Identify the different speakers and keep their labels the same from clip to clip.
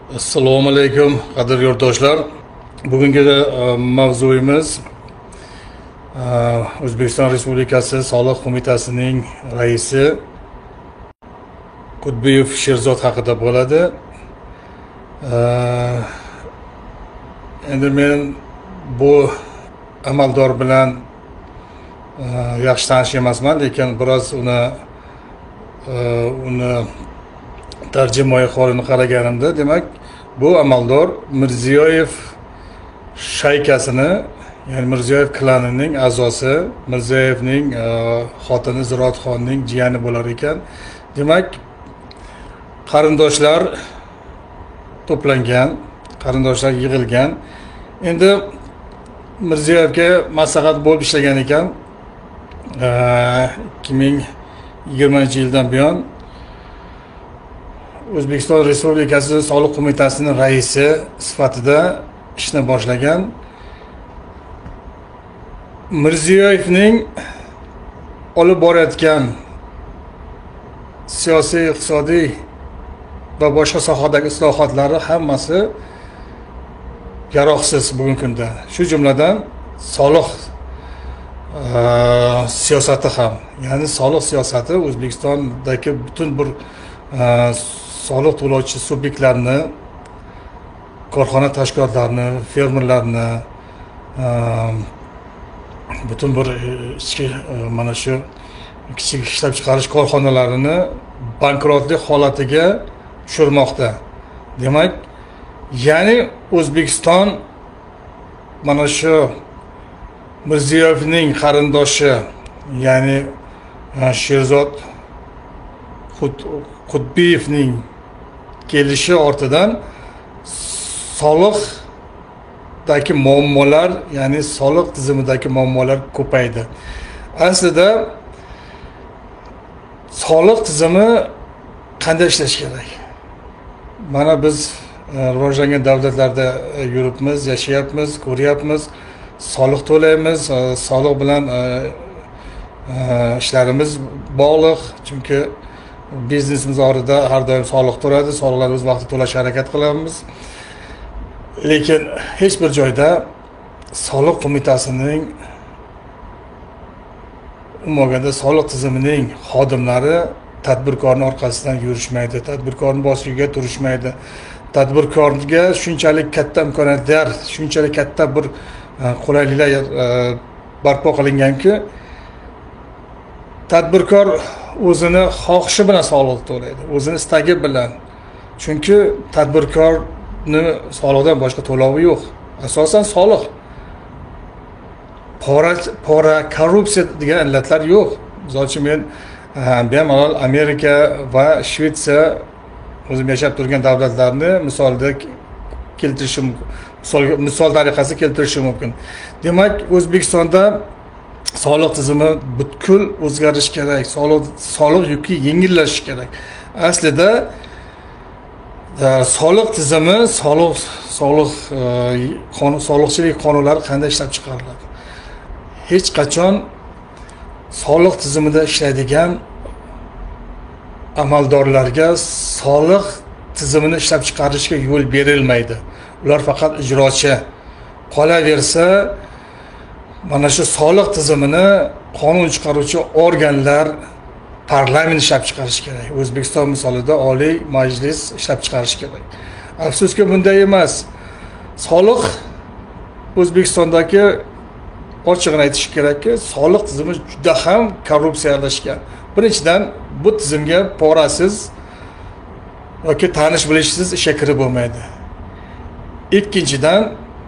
Speaker 1: Assalomu alaykum, qadrli yurtdoshlar. Bugungi mavzuyimiz O'zbekiston Respublikasi Soliq qo'mitasining raisi Qutbiyev Sherzod haqida bo'ladi. Endi men bu amaldor bilan yaxshi tanish emasman, lekin biroz uni tarjimai holini qaraganimda, demak, bu amaldor Mirziyoyev shaykasini, ya'ni Mirziyoyev klanining a'zosi, Mirziyoyevning xotini Ziroatxonning jiyani bo'lar ekan. Demak, qarindoshlar to'plangan, qarindoshlar yig'ilgan. Endi Mirziyoyevga maslahat bo'lib ishlagan ekan. 2020-yildan buyon O'zbekiston Respublikasi Soliq qo'mitasining raisi sifatida ishni boshlagan. Mirziyoyevning olib borayotgan siyosiy, iqtisodiy va boshqa sohadagi islohotlari hammasi yaroqsiz bugungi kunda. Shu jumladan soliq siyosati ham, ya'ni soliq siyosati O'zbekistondagi butun bir soliq to'lovchi subyektlarni, korxona tashkilotlarini, fermerlarni, butun bir ichki mana shu kichik ishlab chiqarish korxonalarini bankrotlik holatiga tushirmoqda. Demak, ya'ni O'zbekiston mana shu Mirziyoyevning qarindoshi, ya'ni Sherzod Qutbiyevning kelishi ortidan soliqdagi muammolar, ya'ni soliq tizimidagi muammolar ko'paydi. Aslida soliq tizimi qanday ishlashi kerak? Mana biz rivojlangan davlatlarda yuribmiz, yashayapmiz, ko'ryapmiz, soliq to'laymiz, soliq bilan ishlarimiz bog'liq, chunki biznesimiz orida har doim soliq to'ladi, soliqlarimiz vaqtida to'lashga harakat qilamiz. Lekin hech bir joyda soliq qo'mitasining, umuman soliq tizimining xodimlari tadbirkorning orqasidan yurishmaydi, tadbirkorning boshiga turishmaydi. Tadbirkorga shunchalik katta imkoniyatlar, shunchalik katta bir qulayliklar barpo qilinganki, tadbirkor o'zini xohishi bilan soliq to'laydi, o'zini istagi bilan. Chunki tadbirkorni soliqdan boshqa to'lovi yo'q. Asosan soliq. Pora, korrupsiya degan illatlar yo'q. Misol uchun men bemalol Amerika va Shvetsiya, o'zim yashab turgan davlatlarni misolda keltirishim mumkin. Misol tariqasida keltirishim mumkin. Demak, O'zbekistonda soliq tizimi butkul o'zgarish kerak. Soliq yuki yengillashishi kerak. Aslida soliq tizimi, soliqchilik qonunlari qanday ishlab chiqariladi? Hech qachon soliq tizimida ishlaydigan amaldorlarga soliq tizimini ishlab chiqarishga yo'l berilmaydi. Ular faqat ijrochi. Qolaversa, mana shu soliq tizimini qonun chiqaruvchi organlar, parlament ishlab chiqarish kerak. O'zbekiston misolida Oliy Majlis ishlab chiqarish kerak. Afsuski bunday emas. Soliq O'zbekistondagi, ochig'ini aytish kerakki, soliq tizimi juda ham korrupsiyalashgan. Birinchidan, bu tizimga porasiz yoki tanish bilishsiz ishga kirib bo'lmaydi. Ikkinchidan,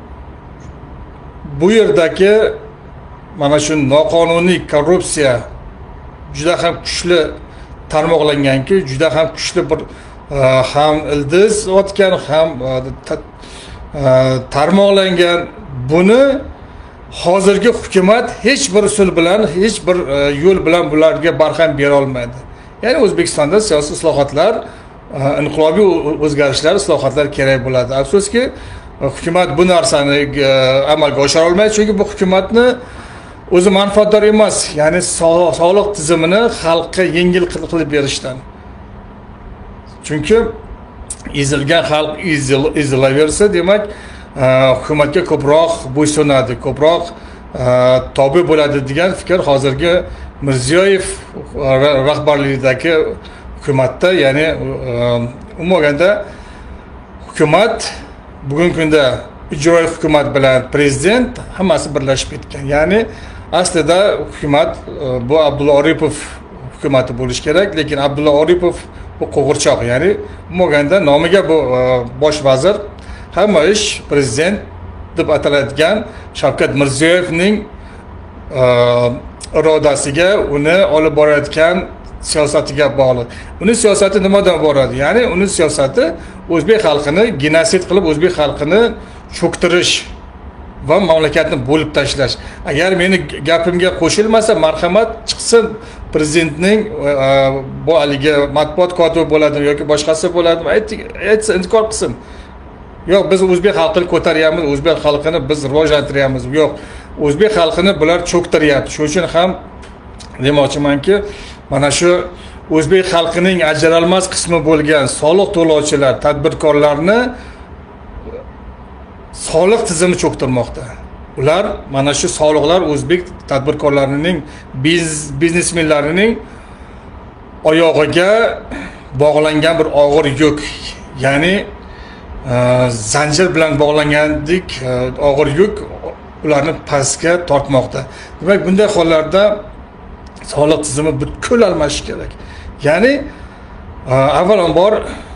Speaker 1: bu yerdagi mana shu noqonuniy korrupsiya juda ham kuchli tarmoqlanganki, juda ham kuchli bir ham ildiz otgan, ham tarmoqlangan. Buni hozirgi hukumat hech bir usul bilan, hech bir yo'l bilan bularga barham bera olmaydi. Ya'ni O'zbekistonda siyosiy islohotlar, inqilobiy o'zgarishlar, islohotlar kerak bo'ladi. Afsuski, hukumat bu narsani amalga oshira olmaydi, chunki bu hukumatni o'zi manfaatdor emas, ya'ni soliq tizimini xalqqa yengil qilib berishdan. Chunki ezilgan xalq ezilaversa, demak hukumatga ko'proq bo'ysunadi, ko'proq tobe bo'ladi degan fikr hozirgi Mirziyoyev rahbarligidagi hukumatda, ya'ni umuman olganda hukumat bugungi kunda ijroiy hukumat bilan prezident hammasi birlashib ketgan. Ya'ni aslida hukumat bu Abdulla Oripov hukumati bo'lishi kerak, lekin Abdulla Oripov bu qo'g'irchoq, ya'ni umuman olganda nomiga bu bosh vazir, hamma ish prezident deb ataladigan Shavkat Mirziyoyevning irodasiga, uni olib borayotgan siyosatiga bog'liq. Uning siyosati nimadan iborat? Ya'ni uning siyosati o'zbek xalqini genosid qilib, o'zbek xalqini cho'ktirish va mamlakatni bo'lib tashlash. Agar meni gapimga qo'shilmasa, marhamat chiqsin prezidentning bu haligi matbuot kotibi bo'ladimi yoki boshqasi bo'ladimi, aytsin, inkor qilsin. Yo'q, biz o'zbek xalqini ko'taryapmiz, o'zbek xalqini biz rivojlantiryapmiz. Yo'q, o'zbek xalqini bular cho'ktiryapti. Shuning uchun ham demoqchimanki, mana shu o'zbek xalqining ajralmas qismi bo'lgan soliq to'lovchilar, tadbirkorlarni soliq tizimi cho'ktirmoqda. Ular mana shu soliqlar o'zbek tadbirkorlarining, biznesmenlarining oyog'iga bog'langan bir og'ir yuk. Ya'ni zanjir bilan bog'langandek og'ir yuk ularni pastga tortmoqda. Demak, bunday hollarda soliq tizimi butkul almashish kerak. Ya'ni avvalambor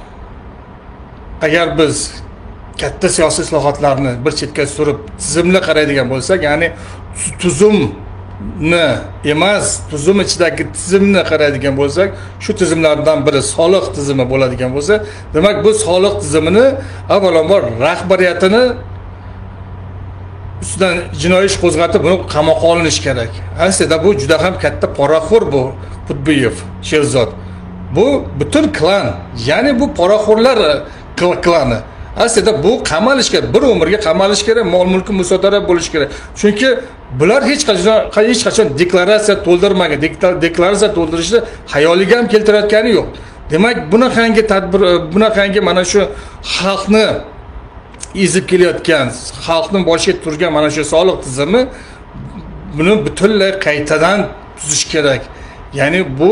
Speaker 1: agar biz katta siyosiy islohotlarni bir chetga surib tizimli qaraydigan bo'lsak, ya'ni tuzumni emas, tuzum ichidagi tizimni qaraydigan bo'lsak, shu tizimlardan biri soliq tizimi bo'ladigan bo'lsa, demak bu soliq tizimini avvalambor rahbariyatini ustidan jinoiy ish qo'zg'atib, buni qamoqqa olinish kerak. Aslida bu juda ham katta poraxo'r bu Qutbiyev, Sherzod. Bu butun klan, ya'ni bu poraxo'rlar klani. Aslida bu qamalish kerak, bir umrga qamalish kerak, mol-mulki musodara bo'lish kerak. Chunki bular hech qachon deklaratsiya to'ldirmagan, deklaratsiya to'ldirishni hayoliga ham keltirayotgani yo'q. Demak, bunaqangi mana shu xalqni ezib kelayotgan, xalqning boshiga turgan mana shu soliq tizimi buni butunlay qaytadan tuzish kerak. Ya'ni bu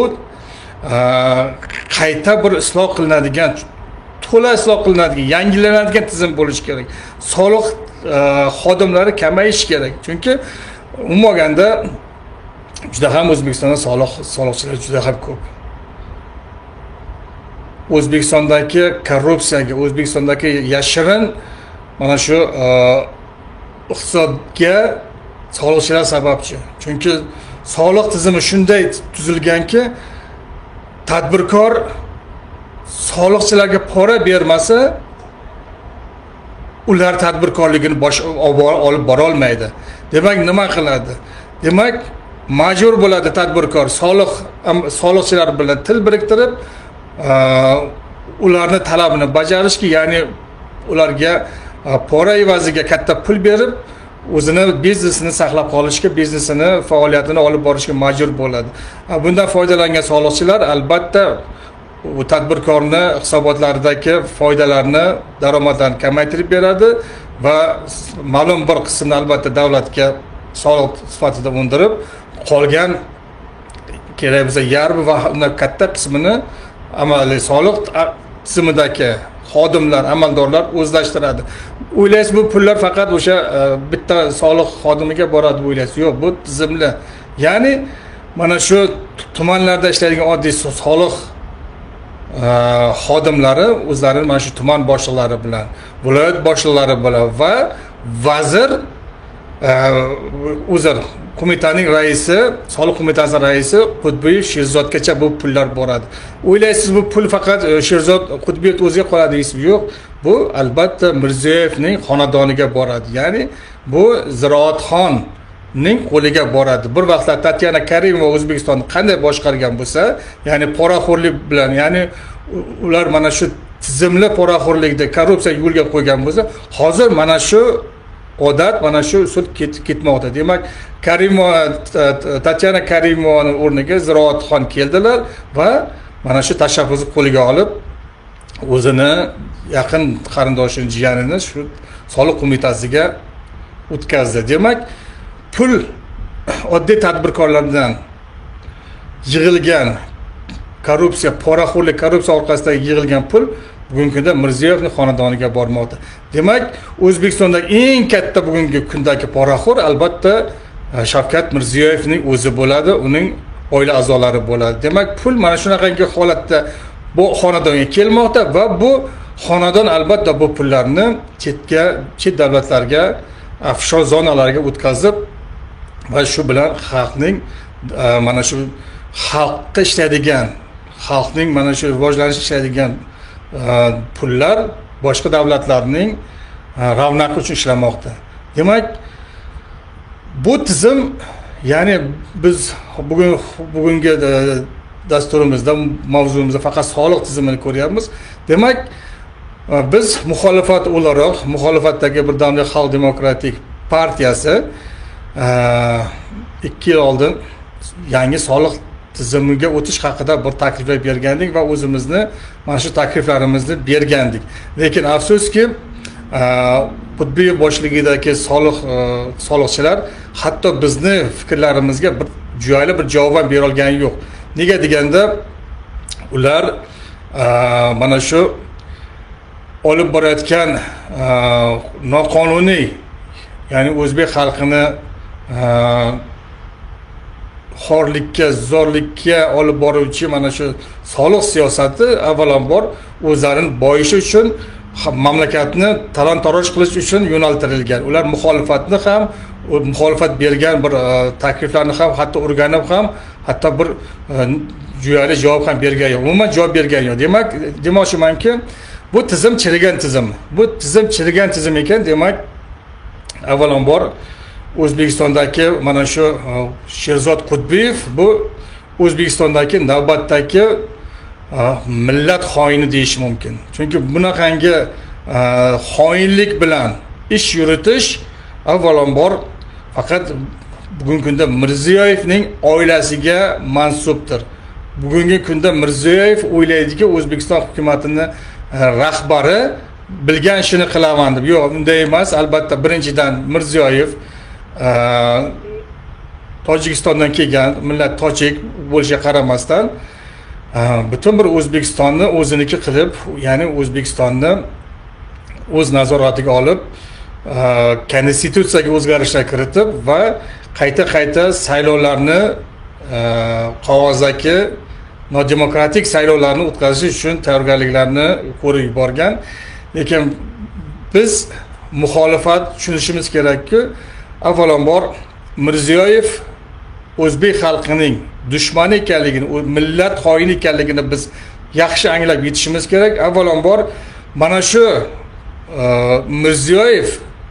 Speaker 1: qayta bir isloh qilinadigan, to'la isloh qilinadigan, yangilanadigan tizim bo'lishi kerak. Soliq xodimlari kamayishi kerak. Chunki umuman olganda juda ham O'zbekistonda soliqchilar juda ham ko'p. O'zbekistondagi korrupsiyaga, O'zbekistondagi yashirin mana shu iqtisodga soliqchilar sababchi. Chunki soliq tizimi shunday tuzilganki, tadbirkor soliqchilarga pora bermasa, ular tadbirkorligini olib bora olmaydi. Demak, nima qiladi? Demak, majbur bo'ladi tadbirkor soliqchilar bilan til biriktirib, ularni talabini bajarishga, ya'ni ularga pora evaziga katta pul berib, o'zini biznesini saqlab qolishga, biznesini, faoliyatini olib borishga majbur bo'ladi. Bundan foydalangan soliqchilar albatta u tadbirkorni hisobotlaridagi foydalarni, daromadlarni kamaytirib beradi va ma'lum bir qismini albatta davlatga soliq sifatida undirib, qolgan kerak bo'lsa yarmi va undan katta qismini amaliy soliq tizimidagi xodimlar, amaldorlar o'zlashtiradi. O'ylaysiz, bu pullar faqat o'sha bitta soliq xodimiga boradi deb o'ylaysiz. Yo'q, bu tizimli. Ya'ni mana shu tumanlarda ishlaydigan oddiy soliq xodimlari o'zlarining mana shu tuman boshliqlari bilan, viloyat boshliqlari bilan va vazir qo'mitaning raisi, soliq qo'mitasining raisi Qutbiyev, Sherzodgacha bu pullar boradi. O'ylaysiz, bu pul faqat Sherzod, Qutbiyev o'ziga qoladi deysiz? Yo'q, bu albatta Mirziyoyevning xonadoniga boradi. Ya'ni bu Ziroatxonning qo'liga boradi. Bir vaqtlar Tatyana Karimova O'zbekistonni qanday boshqargan bo'lsa, ya'ni poraxo'rlik bilan, ya'ni ular mana shu tizimli poraxo'rlikda korrupsiya yo'lga qo'ygan bo'lsa, hozir mana shu odat, mana shu usul ketmoqda. Demak, Tatyana Karimovaning o'rniga Ziroatxon keldilar va mana shu tashabbusni qo'liga olib, o'zini yaqin qarindoshini, jiyanini shu soliq qo'mitasiga o'tkazdi. Demak, pul oddiy tadbirkorlardan yig'ilgan poraxo'rlik korrupsiya orqasidan yig'ilgan pul bugungi kunda Mirziyoyevning xonadoniga bormoqda. Demak, O'zbekistondagi eng katta bugungi kundagi poraxo'r albatta Shavkat Mirziyoyevning o'zi bo'ladi, uning oila a'zolari bo'ladi. Demak, pul mana shunaqangi holatda bu xonadonga kelmoqda va bu xonadon albatta bu pullarni chet davlatlarga, offshore zonalarga o'tkazib va shu bilan xalqning mana shu xalqqa ishlaydigan, xalqning mana shu rivojlanishga ishlaydigan pullar boshqa davlatlarning ravnaqi uchun ishlamoqda. Demak, bu tizim, ya'ni biz bugungi dasturimizda, mavzumizda faqat soliq tizimini ko'ryapmiz. Demak, biz muxolifat o'laroq, muxolifatdagi Birdamlik xalq demokratik partiyasi 2 yil oldin yangi soliq tizimiga o'tish haqida bir takliflar bergandik va o'zimizni mana shu takliflarimizni bergandik. Lekin afsuski, Qutbiyev boshligidagi soliqchilar hatto bizni fikrlarimizga bir joyli bir javob bera olgani yo'q. Nega deganda, ular mana shu olib borayotgan noqonuniy, ya'ni o'zbek xalqini xorlikka, zo'rlikka olib boruvchi mana shu soliq siyosati avvalambor o'zlarining boyishi uchun, mamlakatni talon-taroj qilish uchun yo'naltirilgan. Ular muxolifatni ham, muxolifat bergan bir takliflarni ham hatto o'rganib ham, hatto bir jo'yali javob ham bergan yo'q. Umuman javob bergan yo'q. Demak, demoqchimanki, bu tizim chirigan tizim. Bu tizim chirigan tizim ekan. Demak, avvalambor O'zbekistondagi mana shu Sherzod Qutbiyev bu O'zbekistondagi navbatdagi millat xoini deyish mumkin. Chunki bunaqangi xoinlik bilan ish yuritish avvalambor faqat bugungi kunda Mirziyoyevning oilasiga mansubdir. Bugungi kunda Mirziyoyev o'ylaydiki, O'zbekiston hukumatini rahbari bilgan ishini qilaman deb. Yo'q, bunday emas. Albatta, birinchidan Mirziyoyev Tojikistondan kelgan, millat tojik bo'lishiga qaramasdan butun bir O'zbekistonni o'ziniki qilib, ya'ni O'zbekistonni o'z nazoratiga olib, konstitutsiyaga o'zgarishlar kiritib va qayta saylovlarni, qog'ozdagi nodemokratik saylovlarni o'tkazish uchun tayyorgarliklarni ko'rib yuborgan. Lekin biz muxolifat tushunishimiz kerakki, avvalambor Mirziyoyev o'zbek xalqining dushmani ekanligini, millat xoini ekanligini biz yaxshi anglab yetishimiz kerak. Avvalambor mana shu Mirziyoyev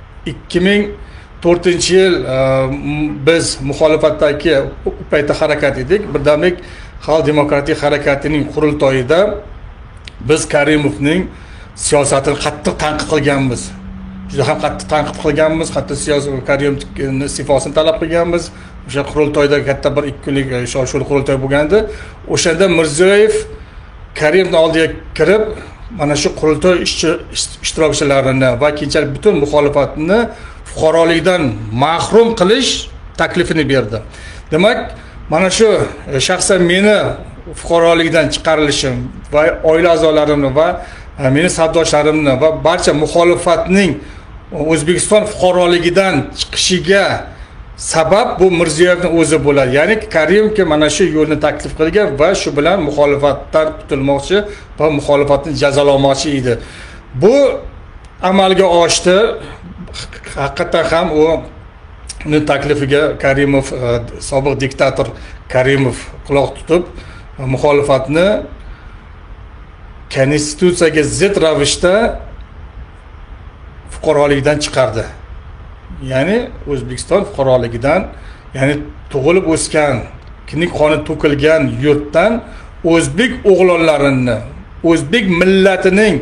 Speaker 1: 2004-yil biz muxolifatdagi paytda harakat edik. Birdamlik xalq demokratik harakatining qurultoyida biz Karimovning siyosatini qattiq tanqid qilganmiz. Juda ham qattiq tanqid qilganmiz, hatto Karimovning iste'fosini talab qilganmiz. O'sha qurultoyda katta bir 2 kunlik shov-shuvli qurultoy bo'lgandi. O'shanda Mirziyoyev Karimovning oldiga kirib, mana shu qurultoy ishtirokchilarini va keyinchalik butun muxolifatni fuqarolikdan mahrum qilish taklifini berdi. Demak, mana shu shaxsan meni fuqarolikdan chiqarilishim va oila a'zolarimni va meni savdoshlarimni va barcha muxolifatning O'zbekiston fuqaroligidan chiqishiga sabab bu Mirziyoyevning o'zi bo'ladi. Ya'ni Karimovga mana shu yo'lni taklif qilgan va shu bilan muxolifatdan qutulmoqchi va muxolifatni jazolamoqchi edi. Bu amalga oshdi. Haqiqatan ham uning taklifiga Karimov, sobiq diktator Karimov quloq tutib, muxolifatni konstitutsiyaga zid ravishda fuqarolikdan chiqardi. Ya'ni O'zbekiston fuqaroligidan, ya'ni tug'ilib o'sgan, kimning qoni to'kilgan yurtdan o'zbek o'g'lonlarini, o'zbek millatining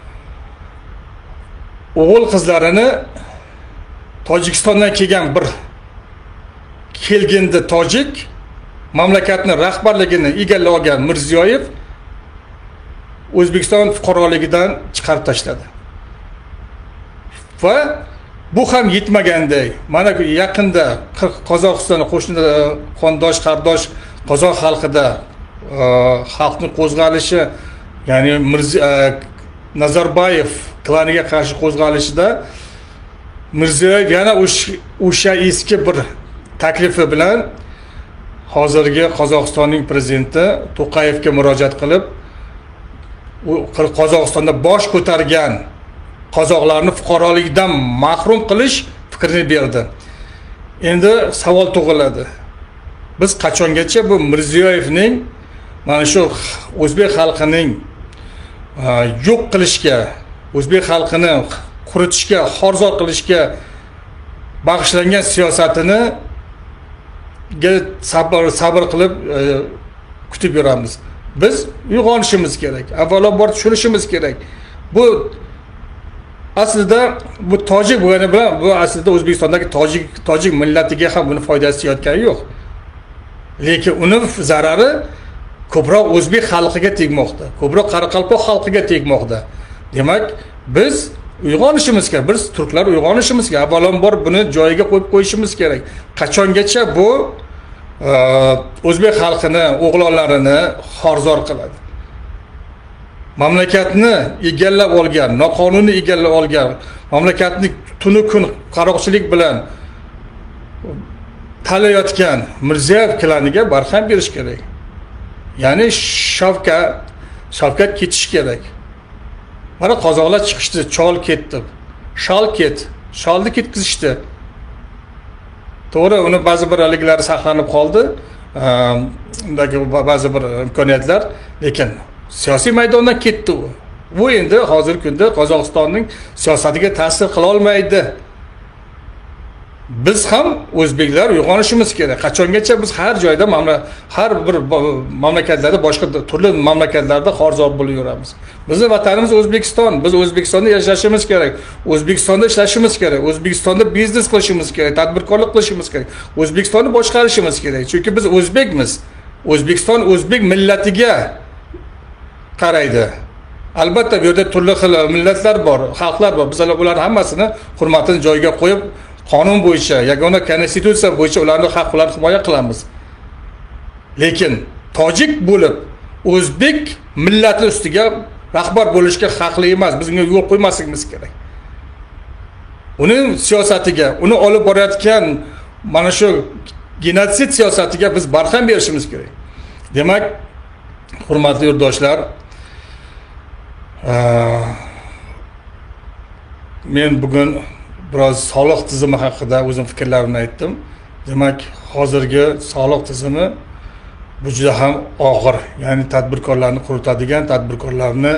Speaker 1: o'g'il qizlarini Tojikistondan kelgan bir kelgindi tojik mamlakatni rahbarligini egallab olgan Mirziyoyev O'zbekiston fuqaroligidan chiqarib tashladi. Va bu ham yetmaganday, mana yaqinda Qozog'iston qo'shni qondosh qardosh qozoq xalqida xalqni qo'zg'alishi, ya'ni Nazarbayev klaniga qarshi qo'zg'alishida Mirziyoyev yana o'sha eski bir taklifi bilan hozirgi Qozog'istonning prezidenti To'qayevga murojaat qilib, Qozog'istonda bosh ko'targan qozoqlarni fuqaroligidan mahrum qilish fikrini berdi. Endi savol tug'iladi. Biz qachongacha bu Mirziyoyevning mana shu o'zbek xalqining yo'q qilishga, o'zbek xalqini quritishga, xorzor qilishga bag'ishlangan siyosatini sabr qilib kutib yuramiz. Biz uyg'onishimiz kerak. Avvalambor tushunishimiz kerak. Bu aslida bu tojik bo'lgani bilan bu aslida O'zbekistondagi tojik millatiga ham buni foydasi yetgani yo'q. Lekin uni zarari ko'proq o'zbek xalqiga tegmoqda, ko'proq qoraqalpoq xalqiga tegmoqda. Demak, biz uyg'onishimiz kerak. Biz turklar uyg'onishimiz kerak. Avvalambor buni joyiga qo'yib qo'yishimiz kerak. Qachongacha bu o'zbek xalqini, o'g'lonlarini xorzor qiladi. Mamlakatni egallab olgan, noqonuniy egallab olgan, mamlakatni tuni kun qaroqchilik bilan talayotgan Mirziyoyev klaniga barham berish kerak. Ya'ni Shavkat ketish kerak. Mana qozoqlar chiqishdi, chol ketdi. Shal ket, shalni ketkizishdi. To'g'ri, uni ba'zi bir haliklari saqlanib qoldi. Undagi ba'zi bir imkoniyatlar, lekin siyosiy maydondan ketdi u. Bu endi hozirgi kunda Qozog'istonning siyosatiga ta'sir qila olmaydi. Biz ham o'zbeklar uyg'onishimiz kerak. Qachongacha biz har joyda har bir mamlakatlarda, boshqa turli mamlakatlarda xorzor bo'lib yuramiz. Bizning vatanimiz O'zbekiston. Biz O'zbekistonda yashashimiz kerak. O'zbekistonda ishlashimiz kerak. O'zbekistonda biznes qilishimiz kerak, tadbirkorlik qilishimiz kerak. O'zbekistonni boshqarishimiz kerak. Chunki biz o'zbekmiz. O'zbekiston o'zbek millatiga qaraydi. Albatta bu yerda turli xil millatlar bor, xalqlar bor. Biz ularning hammasini hurmatini joyiga qo'yib, qonun bo'yicha, yagona konstitutsiya bo'yicha ularning haq-huquqlarini himoya qilamiz. Lekin tojik bo'lib, o'zbek millati ustiga rahbar bo'lishga haqli emas. Biz unga yo'l qo'ymasligimiz kerak. Uning siyosatiga, uni olib borayotgan mana shu genotsid siyosatiga biz barham berishimiz kerak. Demak, hurmatli yurtdoshlar, men bugun biroz soliq tizimi haqida o'zim fikrlarimni aytdim. Demak, hozirgi soliq tizimi bu juda ham og'ir, ya'ni tadbirkorlarni quritadigan, tadbirkorlarni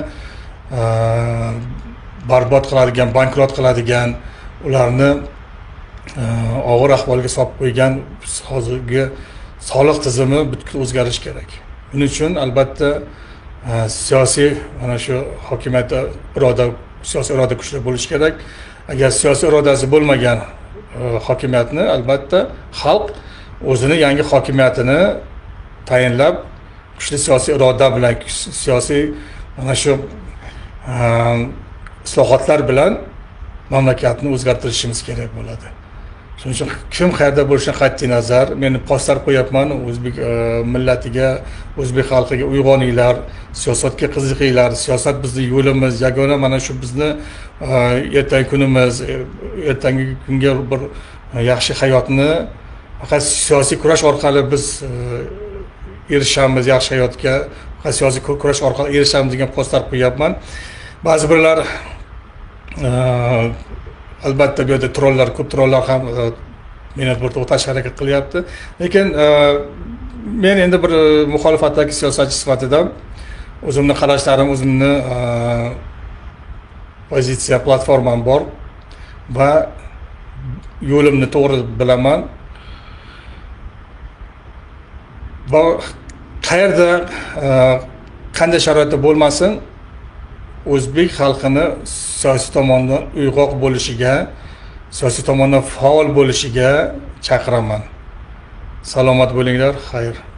Speaker 1: barbod qiladigan, bankrot qiladigan, ularni og'ir ahvolga solib qo'ygan hozirgi soliq tizimi butkul o'zgarish kerak. Buning uchun albatta siyosiy mana shu hokimiyatda siyosiy iroda kuchli bo'lishi kerak. Agar siyosiy irodasi bo'lmagan hokimiyatni albatta xalq o'zini yangi hokimiyatini tayinlab, kuchli siyosiy iroda bilan, siyosiy mana shu islohotlar bilan mamlakatni o'zgartirishimiz kerak bo'ladi. Shuning uchun kim qayerda bo'lishidan qat'iy nazar, men postlar qo'yapman, o'zbek millatiga, o'zbek xalqiga uyg'oninglar, siyosatga qiziqinglar, siyosat bizning yo'limiz, yagona mana shu bizni ertangi kunimiz, ertangi kunga bir yaxshi hayotni faqat siyosiy kurash orqali biz erishamiz, yaxshi hayotga faqat siyosiy kurash orqali erishamiz degan postlar qo'yapman. Ba'zi birlar albatta bu yerda trollar, ko'p trollar ham meni bir to'xtash harakat qilyapti. Lekin men endi bir muxolifatdagi siyosatchi sifatida o'zimning qarashlarim, o'zimning pozitsiya, platformam bor va yo'limni to'g'ri bilaman. Va qayerda qanday sharoitda bo'lmasin, o'zbek xalqini siyosiy tomondan uyg'oq bo'lishiga, siyosiy tomondan faol bo'lishiga chaqiraman. Salomat bo'linglar, xayr.